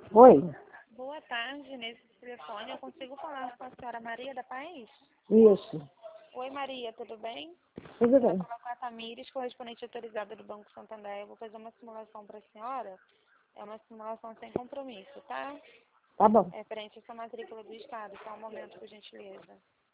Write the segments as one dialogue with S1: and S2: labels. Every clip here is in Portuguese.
S1: Oi,
S2: Boa tarde, nesse telefone eu consigo falar com a senhora Maria da Paz?
S1: isso,
S2: Oi Maria, tudo bem?
S1: tudo
S2: Eu vou
S1: bem.
S2: falar com a Tamires, correspondente autorizada do Banco Santander. Eu vou fazer uma simulação para a senhora. É uma simulação sem compromisso, tá?
S1: Tá bom.
S2: É frente à sua matrícula do Estado. Só um momento, por gentileza.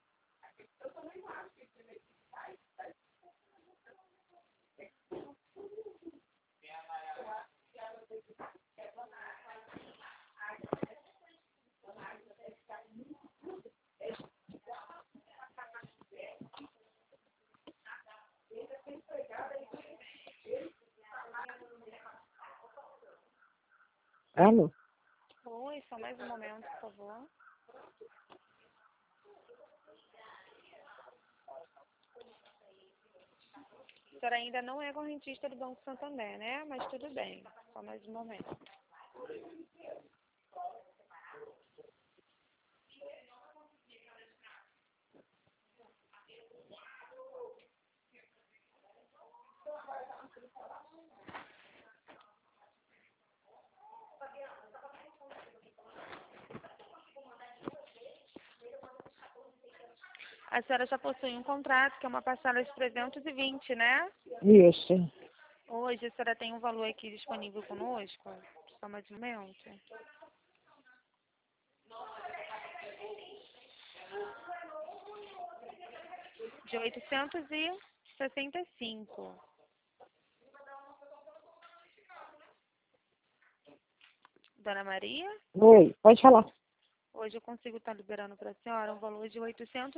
S1: Alô?
S2: Oi, só mais um momento, por favor. A senhora ainda não é correntista do Banco Santander, né? Mas tudo bem. Só mais um momento. A senhora já possui um contrato, que é uma parcela de 320, né?
S1: Isso.
S2: Hoje a senhora tem um valor aqui disponível conosco? Só mais um momento. De 865. Dona Maria,
S1: Oi, pode falar.
S2: hoje eu consigo estar liberando para a senhora um valor de R$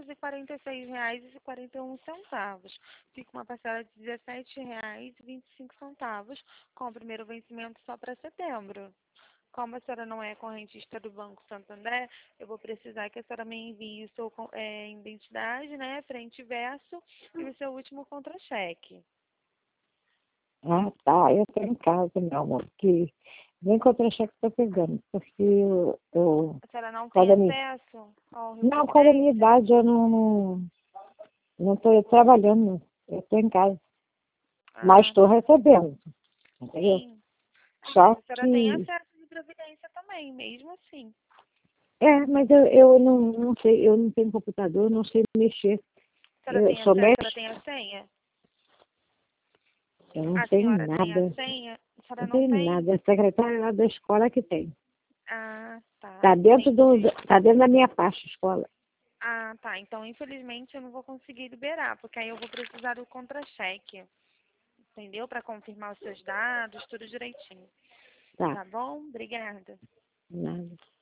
S2: 846,41. Fica uma parcela de R$ 17,25, com o primeiro vencimento só para setembro. Como a senhora não é correntista do Banco Santander, eu vou precisar que a senhora me envie o seu identidade, né, frente e verso, e o seu último contra-cheque.
S1: Ah, tá, eu tô em casa, meu amor, que nem contra-cheque tô pegando, porque eu
S2: A senhora não
S1: por
S2: tem
S1: causa da minha,
S2: acesso ao Rio
S1: não, por causa da minha
S2: Previdência?
S1: idade, eu não tô trabalhando, eu tô em casa, mas
S2: Ah,
S1: estou recebendo, entendeu?
S2: sim.
S1: Só
S2: Mas a senhora tem
S1: que,
S2: acesso de previdência também, mesmo assim.
S1: mas eu não sei, eu não tenho computador, eu não sei mexer,
S2: A senhora
S1: eu
S2: tem
S1: sou
S2: acesso, a senhora
S1: mestre,
S2: tem a senha?
S1: eu não
S2: A
S1: tenho
S2: senhora tem a
S1: nada,
S2: senha? A senhora
S1: não
S2: não
S1: tenho
S2: tem?
S1: nada, a secretária lá da escola que tem.
S2: Ah, tá.
S1: Tá dentro
S2: Entendi.
S1: tá dentro da minha pasta, escola.
S2: Ah, tá. Então, infelizmente, eu não vou conseguir liberar, porque aí eu vou precisar do contra-cheque, entendeu? Para confirmar os seus dados, tudo direitinho.
S1: Tá,
S2: Tá bom? Obrigada.
S1: nada.